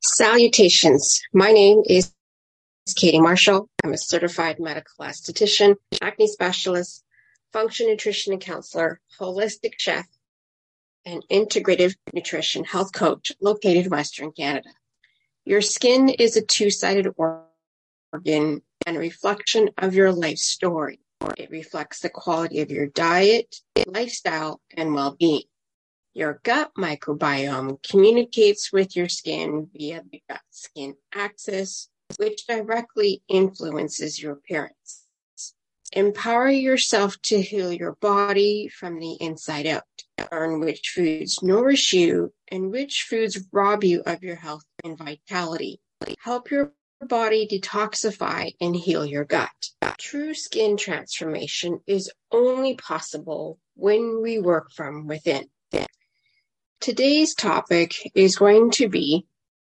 Salutations. My name is Katie Marshall. I'm a certified medical esthetician, acne specialist, function nutrition and counselor, holistic chef, and integrative nutrition health coach located in Western Canada. Your skin is a two-sided organ and a reflection of your life story. It reflects the quality of your diet, lifestyle, and well-being. Your gut microbiome communicates with your skin via the gut-skin axis, which directly influences your appearance. Empower yourself to heal your body from the inside out. Learn which foods nourish you and which foods rob you of your health and vitality. Help your body detoxify and heal your gut. True skin transformation is only possible when we work from within. Today's topic is going to be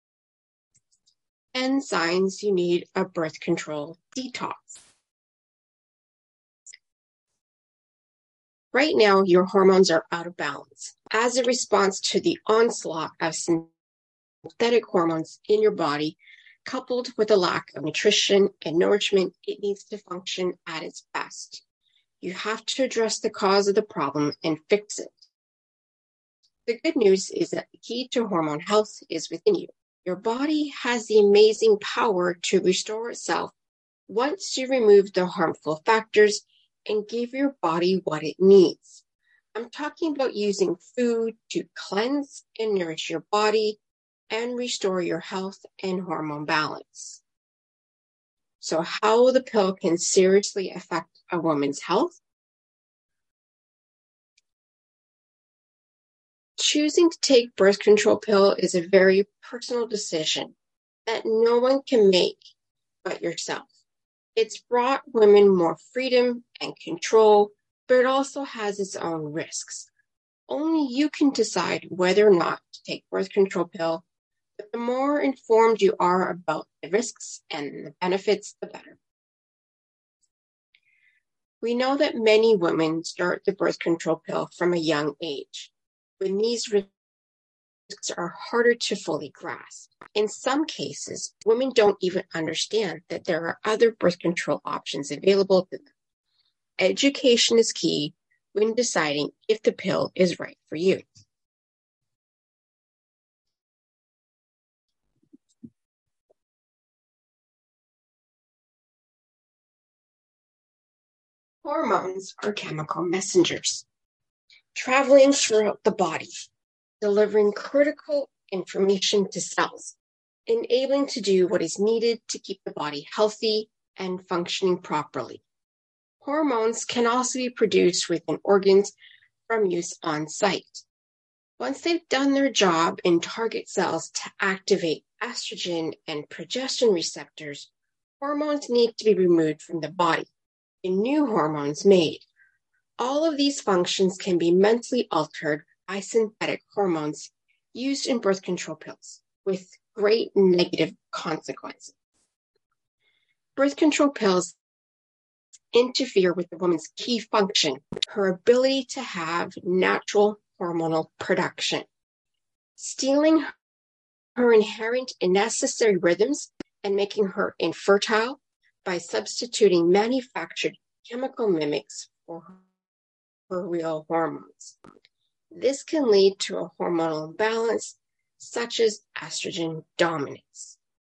10 signs you need a birth control detox. Right now, your hormones are out of balance. As a response to the onslaught of synthetic hormones in your body, coupled with a lack of nutrition and nourishment, it needs to function at its best. You have to address the cause of the problem and fix it. The good news is that the key to hormone health is within you. Your body has the amazing power to restore itself once you remove the harmful factors and give your body what it needs. I'm talking about using food to cleanse and nourish your body and restore your health and hormone balance. So how the pill can seriously affect a woman's health? Choosing to take birth control pill is a very personal decision that no one can make but yourself. It's brought women more freedom and control, but it also has its own risks. Only you can decide whether or not to take birth control pill, but the more informed you are about the risks and the benefits, the better. We know that many women start the birth control pill from a young age, when these risks are harder to fully grasp. In some cases, women don't even understand that there are other birth control options available to them. Education is key when deciding if the pill is right for you. Hormones are chemical messengers, traveling throughout the body, delivering critical information to cells, enabling to do what is needed to keep the body healthy and functioning properly. Hormones can also be produced within organs from use on site. Once they've done their job and target cells to activate estrogen and progesterone receptors, hormones need to be removed from the body and new hormones made. All of these functions can be mentally altered by synthetic hormones used in birth control pills with great negative consequences. Birth control pills interfere with the woman's key function, her ability to have natural hormonal production, stealing her inherent and necessary rhythms and making her infertile by substituting manufactured chemical mimics for her real hormones. This can lead to a hormonal imbalance, such as estrogen dominance.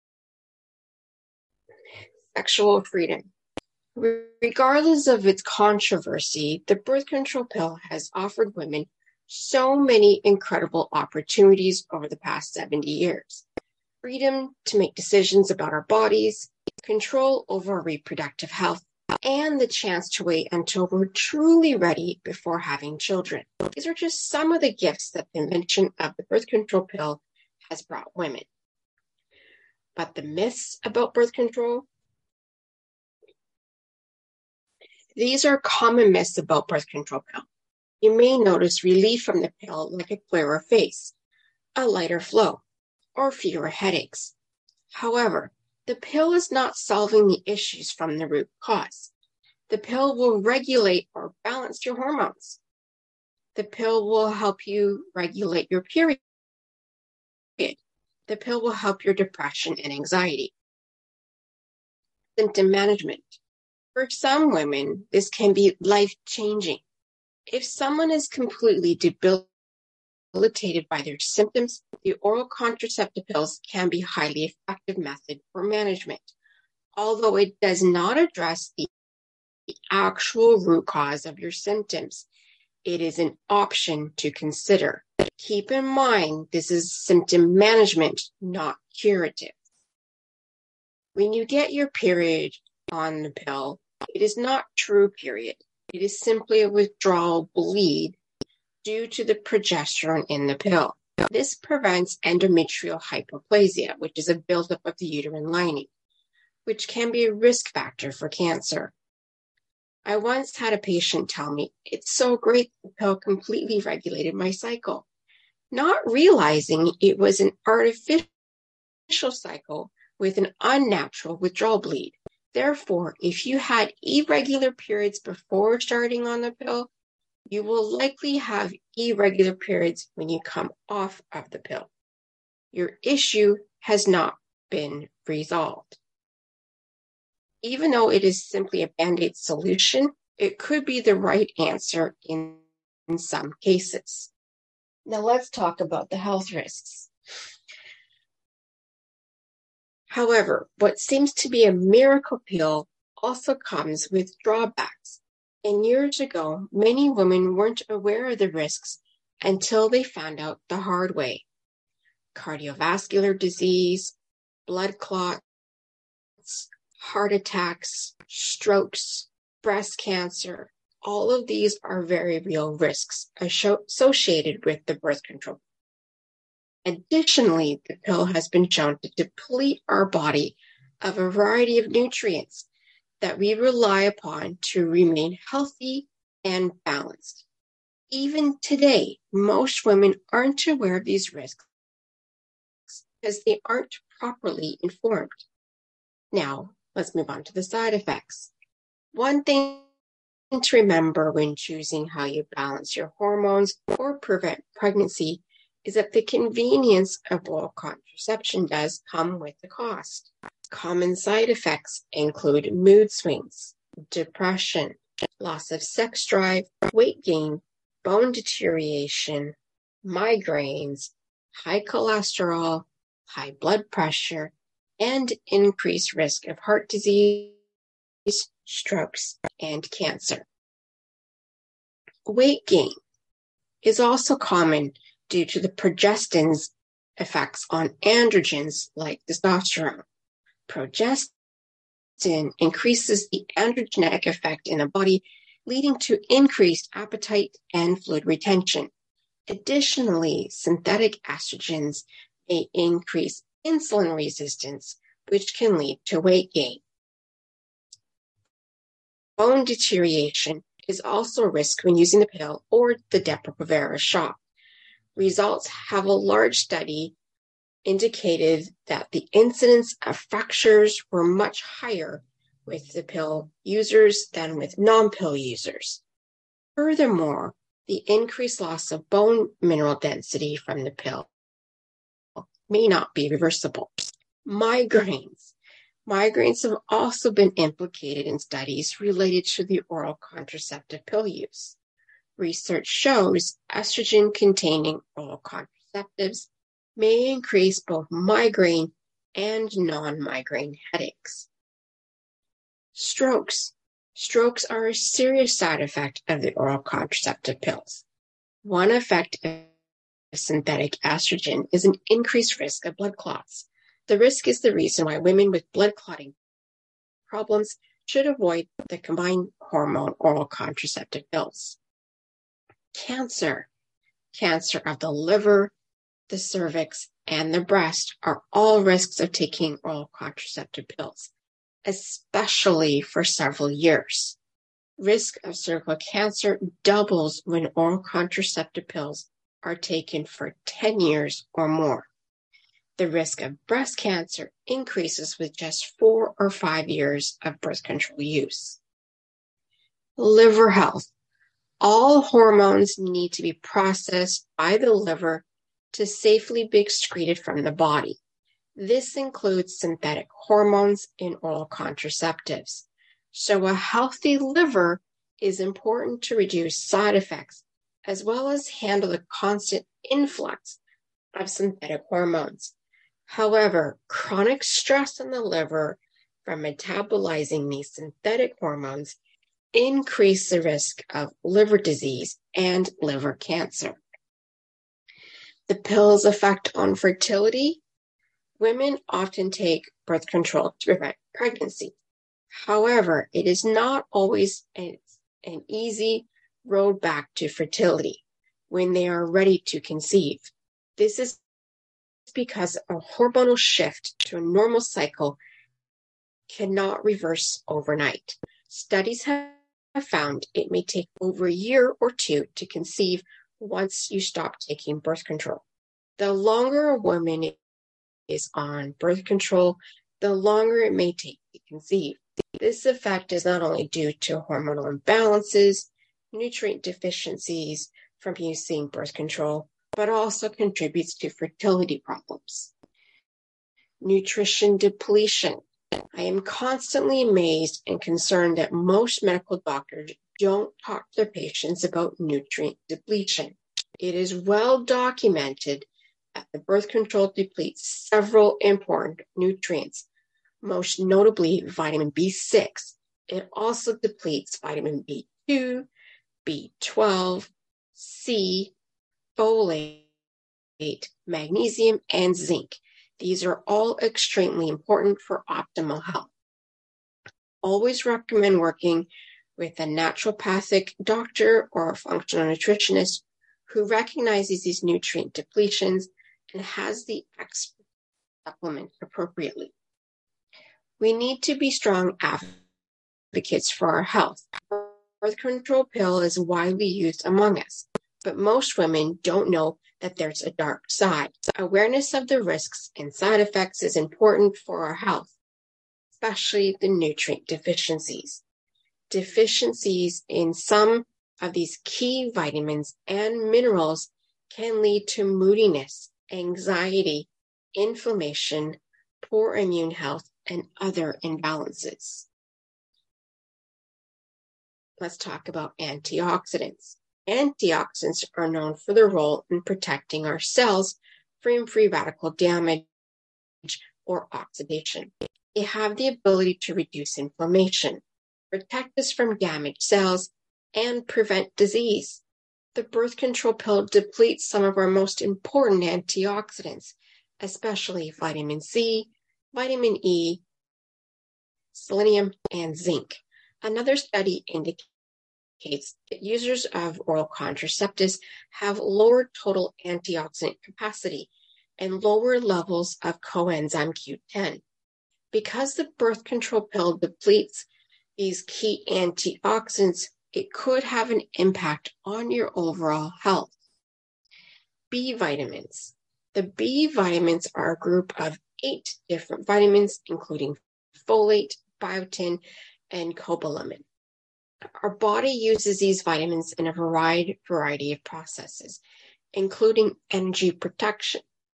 Sexual freedom. Regardless of its controversy, the birth control pill has offered women so many incredible opportunities over the past 70 years. Freedom to make decisions about our bodies, control over our reproductive health, and the chance to wait until we're truly ready before having children. These are just some of the gifts that the invention of the birth control pill has brought women. But the myths about birth control? These are common myths about birth control pill. You may notice relief from the pill like a clearer face, a lighter flow, or fewer headaches. However, the pill is not solving the issues from the root cause. The pill will regulate or balance your hormones. The pill will help you regulate your period. The pill will help your depression and anxiety. Symptom management. For some women, this can be life-changing. If someone is completely debilitated by their symptoms, the oral contraceptive pills can be a highly effective method for management. Although it does not address the actual root cause of your symptoms, it is an option to consider. Keep in mind, this is symptom management, not curative. When you get your period on the pill, it is not true period. It is simply a withdrawal bleed due to the progesterone in the pill. This prevents endometrial hypoplasia, which is a buildup of the uterine lining, which can be a risk factor for cancer. I once had a patient tell me, "It's so great the pill completely regulated my cycle," not realizing it was an artificial cycle with an unnatural withdrawal bleed. Therefore, if you had irregular periods before starting on the pill, you will likely have irregular periods when you come off of the pill. Your issue has not been resolved. Even though it is simply a Band-Aid solution, it could be the right answer in some cases. Now let's talk about the health risks. However, what seems to be a miracle pill also comes with drawbacks. And years ago, many women weren't aware of the risks until they found out the hard way. Cardiovascular disease, blood clots, heart attacks, strokes, breast cancer, all of these are very real risks associated with the birth control. Additionally, the pill has been shown to deplete our body of a variety of nutrients that we rely upon to remain healthy and balanced. Even today, most women aren't aware of these risks because they aren't properly informed. Now, let's move on to the side effects. One thing to remember when choosing how you balance your hormones or prevent pregnancy is that the convenience of oral contraception does come with a cost. Common side effects include mood swings, depression, loss of sex drive, weight gain, bone deterioration, migraines, high cholesterol, high blood pressure, and increased risk of heart disease, strokes, and cancer. Weight gain is also common due to the progestins' effects on androgens like testosterone. Progestin increases the androgenic effect in the body, leading to increased appetite and fluid retention. Additionally, synthetic estrogens may increase insulin resistance, which can lead to weight gain. Bone deterioration is also a risk when using the pill or the Depo-Provera shot. Results have a large study indicated that the incidence of fractures were much higher with the pill users than with non-pill users. Furthermore, the increased loss of bone mineral density from the pill may not be reversible. Migraines. Migraines have also been implicated in studies related to the oral contraceptive pill use. Research shows estrogen-containing oral contraceptives may increase both migraine and non-migraine headaches. Strokes. Strokes are a serious side effect of the oral contraceptive pills. One effect of synthetic estrogen is an increased risk of blood clots. The risk is the reason why women with blood clotting problems should avoid the combined hormone oral contraceptive pills. Cancer. Cancer of the liver, the cervix, and the breast are all risks of taking oral contraceptive pills, especially for several years. Risk of cervical cancer doubles when oral contraceptive pills are taken for 10 years or more. The risk of breast cancer increases with just 4 or 5 years of birth control use. Liver health. All hormones need to be processed by the liver to safely be excreted from the body. This includes synthetic hormones and oral contraceptives. So a healthy liver is important to reduce side effects as well as handle the constant influx of synthetic hormones. However, chronic stress on the liver from metabolizing these synthetic hormones increase the risk of liver disease and liver cancer. The pill's effect on fertility. Women often take birth control to prevent pregnancy. However, it is not always an easy road back to fertility when they are ready to conceive. This is because a hormonal shift to a normal cycle cannot reverse overnight. Studies have found it may take over a year or two to conceive once you stop taking birth control. The longer a woman is on birth control, the longer it may take to conceive. This effect is not only due to hormonal imbalances, nutrient deficiencies from using birth control, but also contributes to fertility problems. Nutrition depletion. I am constantly amazed and concerned that most medical doctors don't talk to their patients about nutrient depletion. It is well documented that the birth control depletes several important nutrients, most notably vitamin B6. It also depletes vitamin B2, B12, C, folate, magnesium, and zinc. These are all extremely important for optimal health. Always recommend working with a naturopathic doctor or a functional nutritionist who recognizes these nutrient depletions and has the expert supplement appropriately. We need to be strong advocates for our health. Birth control pill is widely used among us, but most women don't know that there's a dark side. Awareness of the risks and side effects is important for our health, especially the nutrient deficiencies. Deficiencies in some of these key vitamins and minerals can lead to moodiness, anxiety, inflammation, poor immune health, and other imbalances. Let's talk about antioxidants. Antioxidants are known for their role in protecting our cells from free radical damage or oxidation. They have the ability to reduce inflammation, protect us from damaged cells, and prevent disease. The birth control pill depletes some of our most important antioxidants, especially vitamin C, vitamin E, selenium, and zinc. Another study indicates that users of oral contraceptives have lower total antioxidant capacity and lower levels of coenzyme Q10. Because the birth control pill depletes these key antioxidants, it could have an impact on your overall health. B vitamins. The B vitamins are a group of 8 different vitamins, including folate, biotin, and cobalamin. Our body uses these vitamins in a variety of processes, including energy production,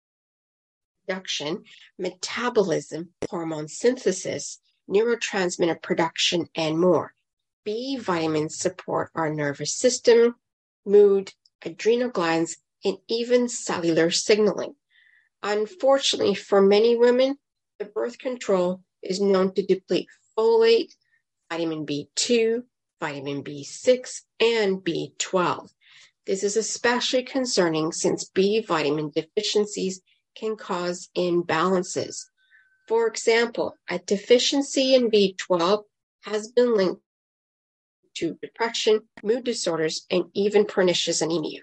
metabolism, hormone synthesis, neurotransmitter production, and more. B vitamins support our nervous system, mood, adrenal glands, and even cellular signaling. Unfortunately, for many women, the birth control is known to deplete folate, vitamin B2, vitamin B6, and B12. This is especially concerning since B vitamin deficiencies can cause imbalances. For example, a deficiency in B12 has been linked to depression, mood disorders, and even pernicious anemia.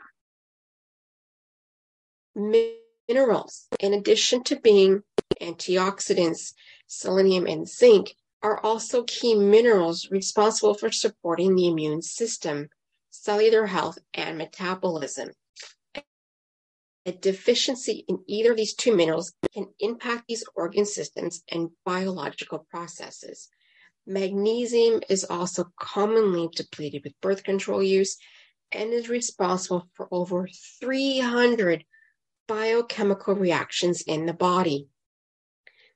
Minerals, in addition to being antioxidants, selenium and zinc, are also key minerals responsible for supporting the immune system, cellular health, and metabolism. A deficiency in either of these 2 minerals can impact these organ systems and biological processes. Magnesium is also commonly depleted with birth control use and is responsible for over 300 biochemical reactions in the body.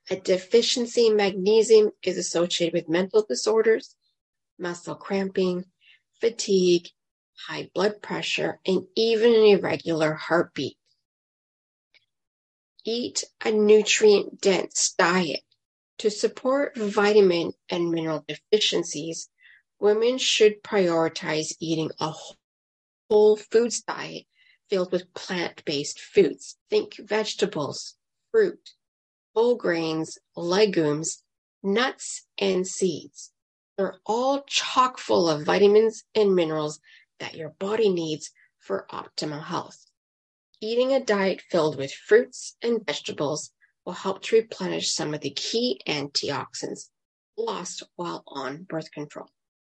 A deficiency in magnesium is associated with mental disorders, muscle cramping, fatigue, high blood pressure, and even an irregular heartbeat. Eat a nutrient-dense diet. To support vitamin and mineral deficiencies, women should prioritize eating a whole foods diet filled with plant-based foods. Think vegetables, fruit, whole grains, legumes, nuts, and seeds. They're all chock full of vitamins and minerals that your body needs for optimal health. Eating a diet filled with fruits and vegetables will help to replenish some of the key antioxidants lost while on birth control.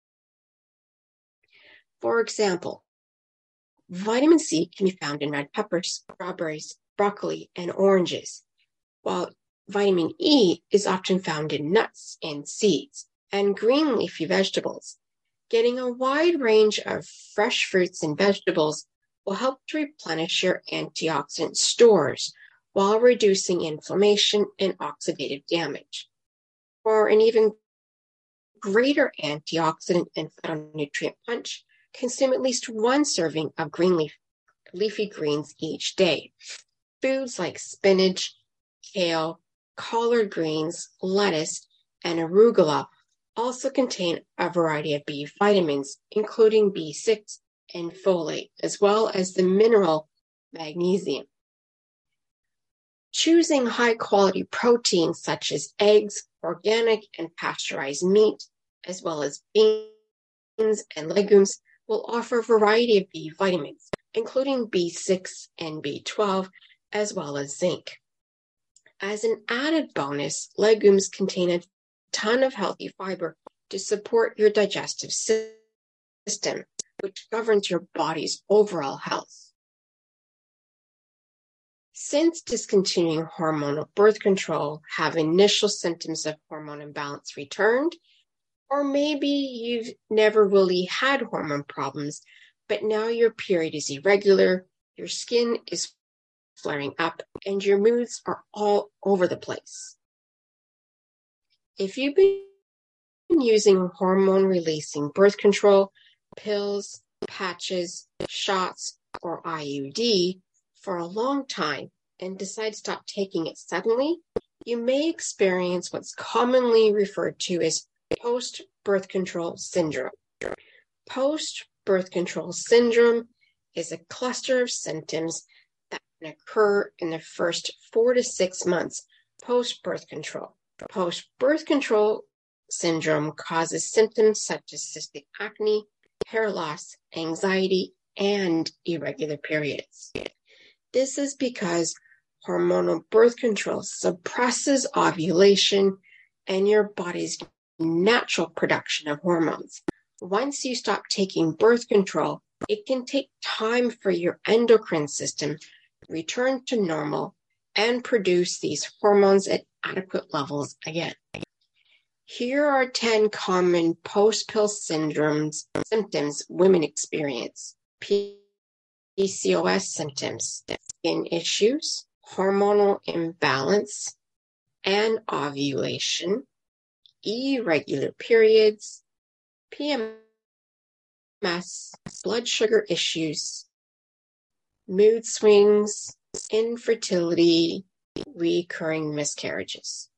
For example, vitamin C can be found in red peppers, strawberries, broccoli, and oranges, while vitamin E is often found in nuts and seeds and green leafy vegetables. Getting a wide range of fresh fruits and vegetables will help to replenish your antioxidant stores while reducing inflammation and oxidative damage. For an even greater antioxidant and phytonutrient punch, consume at least one serving of green leafy greens each day. Foods like spinach, kale, collard greens, lettuce, and arugula also contain a variety of B vitamins, including B6 and folate, as well as the mineral magnesium. Choosing high-quality proteins such as eggs, organic and pasteurized meat, as well as beans and legumes, will offer a variety of B vitamins, including B6 and B12, as well as zinc. As an added bonus, legumes contain a ton of healthy fiber to support your digestive system, which governs your body's overall health. Since discontinuing hormonal birth control, have initial symptoms of hormone imbalance returned? Or maybe you've never really had hormone problems, but now your period is irregular, your skin is flaring up, and your moods are all over the place. If you've been using hormone-releasing birth control, pills, patches, shots, or IUD for a long time and decide to stop taking it suddenly, you may experience what's commonly referred to as post-birth control syndrome. Post-birth control syndrome is a cluster of symptoms that can occur in the first 4 to 6 months post-birth control. Post-birth control syndrome causes symptoms such as cystic acne, hair loss, anxiety, and irregular periods. This is because hormonal birth control suppresses ovulation and your body's natural production of hormones. Once you stop taking birth control, it can take time for your endocrine system to return to normal and produce these hormones at adequate levels again. Here are 10 common post-pill symptoms women experience. PCOS symptoms, skin issues, hormonal imbalance and ovulation, irregular periods, PMS, blood sugar issues, mood swings, infertility, recurring miscarriages.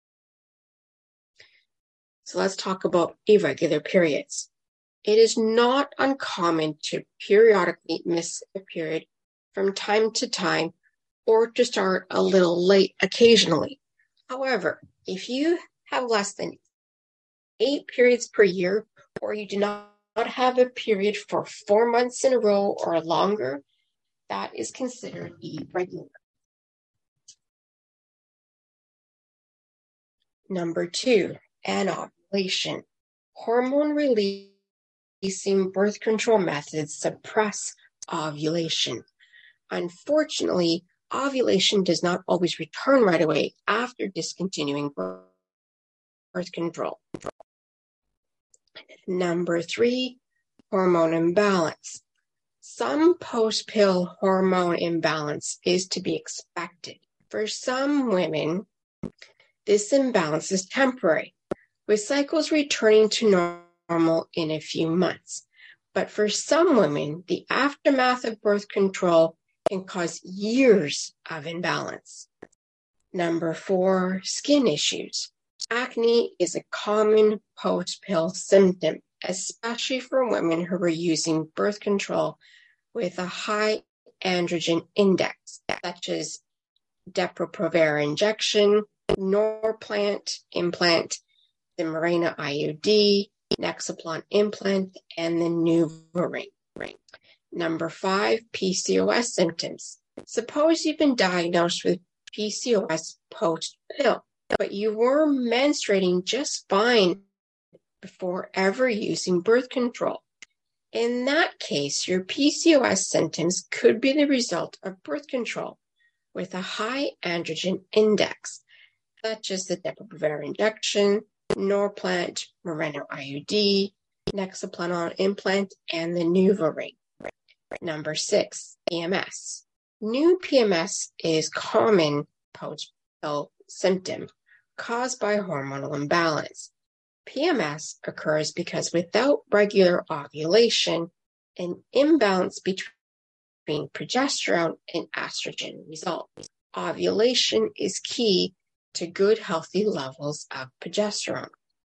So let's talk about irregular periods. It is not uncommon to periodically miss a period from time to time or to start a little late occasionally. However, if you have less than 8 periods per year, or you do not have a period for 4 months in a row or longer, that is considered irregular. Number 2, anovulation. Hormone releasing birth control methods suppress ovulation. Unfortunately, ovulation does not always return right away after discontinuing birth control. Number 3, hormone imbalance. Some post-pill hormone imbalance is to be expected. For some women, This imbalance is temporary, with cycles returning to normal in a few months. But for some women, the aftermath of birth control can cause years of imbalance. Number 4, skin issues. Acne is a common post-pill symptom, especially for women who are using birth control with a high androgen index, such as Depo-Provera injection, Norplant implant, the Mirena IUD, Nexplanon implant, and the NuvaRing. Number 5, PCOS symptoms. Suppose you've been diagnosed with PCOS post-pill, but you were menstruating just fine before ever using birth control. In that case, your PCOS symptoms could be the result of birth control with a high androgen index, such as the Depo-Provera injection, Norplant, Mirena IUD, Nexplanon implant, and the NuvaRing. Number 6, PMS. New PMS is common post-pill symptom caused by hormonal imbalance. PMS occurs because without regular ovulation, an imbalance between progesterone and estrogen results. Ovulation is key to good, healthy levels of progesterone.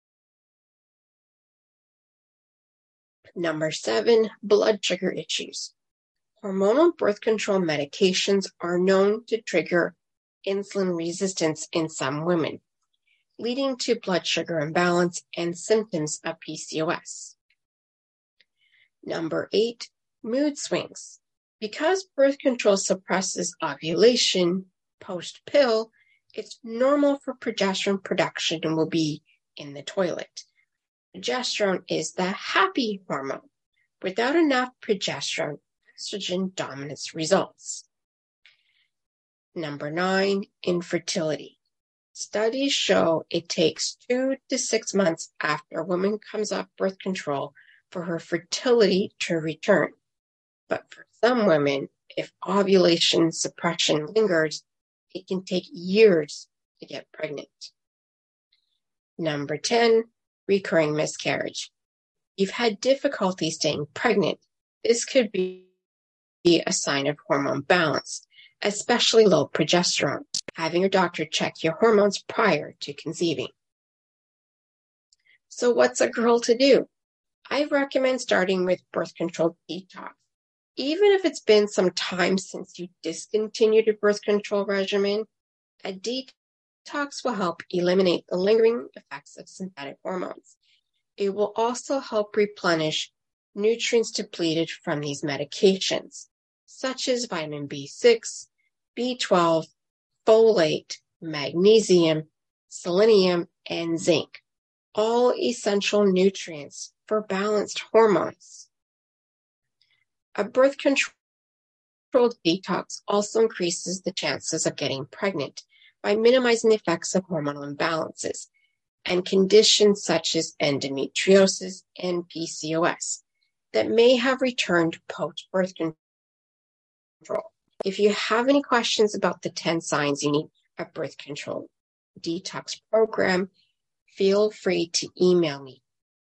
Number 7, blood sugar issues. Hormonal birth control medications are known to trigger insulin resistance in some women, leading to blood sugar imbalance and symptoms of PCOS. Number 8, mood swings. Because birth control suppresses ovulation post-pill, it's normal for progesterone production will be in the toilet. Progesterone is the happy hormone. Without enough progesterone, estrogen dominance results. Number 9, infertility. Studies show it takes 2 to 6 months after a woman comes off birth control for her fertility to return. But for some women, if ovulation suppression lingers, it can take years to get pregnant. Number 10, recurring miscarriage. You've had difficulty staying pregnant. This could be a sign of hormone balance, especially low progesterone. Having your doctor check your hormones prior to conceiving. So what's a girl to do? I recommend starting with birth control detox. Even if it's been some time since you discontinued your birth control regimen, a detox will help eliminate the lingering effects of synthetic hormones. It will also help replenish nutrients depleted from these medications, such as vitamin B6, B12, folate, magnesium, selenium, and zinc, all essential nutrients for balanced hormones. A birth control detox also increases the chances of getting pregnant by minimizing the effects of hormonal imbalances and conditions such as endometriosis and PCOS that may have returned post-birth control. If you have any questions about the 10 signs you need a birth control detox program, feel free to email me,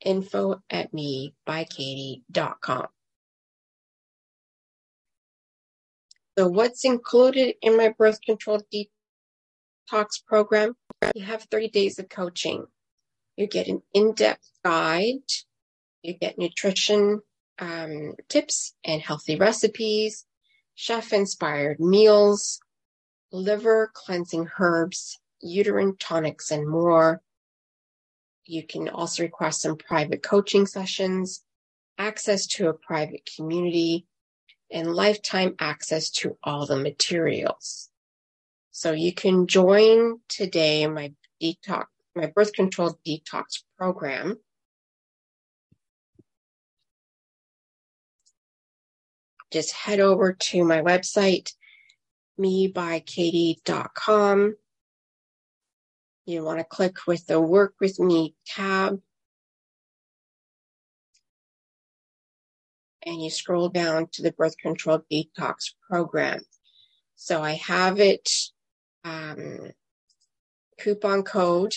info@mebykatie.com. So what's included in my birth control detox program? You have 30 days of coaching. You get an in-depth guide. You get nutrition tips and healthy recipes, chef-inspired meals, liver cleansing herbs, uterine tonics, and more. You can also request some private coaching sessions, access to a private community, and lifetime access to all the materials. So you can join today my birth control detox program. Just head over to my website, mebykatie.com. You want to click with the Work With Me tab. And you scroll down to the birth control detox program. So I have it coupon code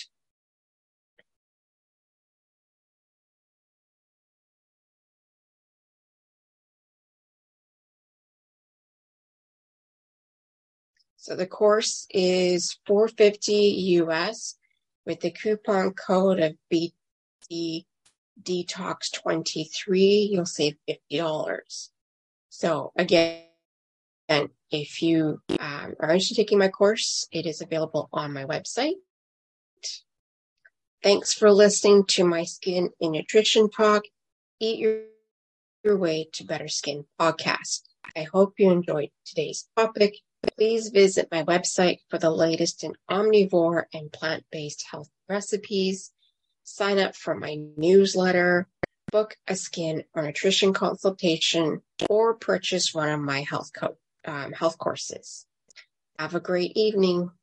So the course is $450 US with the coupon code of BT Detox 23. You'll save $50. So again, if you are interested in taking my course, it is available on my website. Thanks for listening to my Skin and Nutrition Talk. Eat your way to better skin podcast. I hope you enjoyed today's topic. Please visit my website for the latest in omnivore and plant-based health recipes. Sign up for my newsletter, book a skin or nutrition consultation, or purchase one of my health courses. Have a great evening.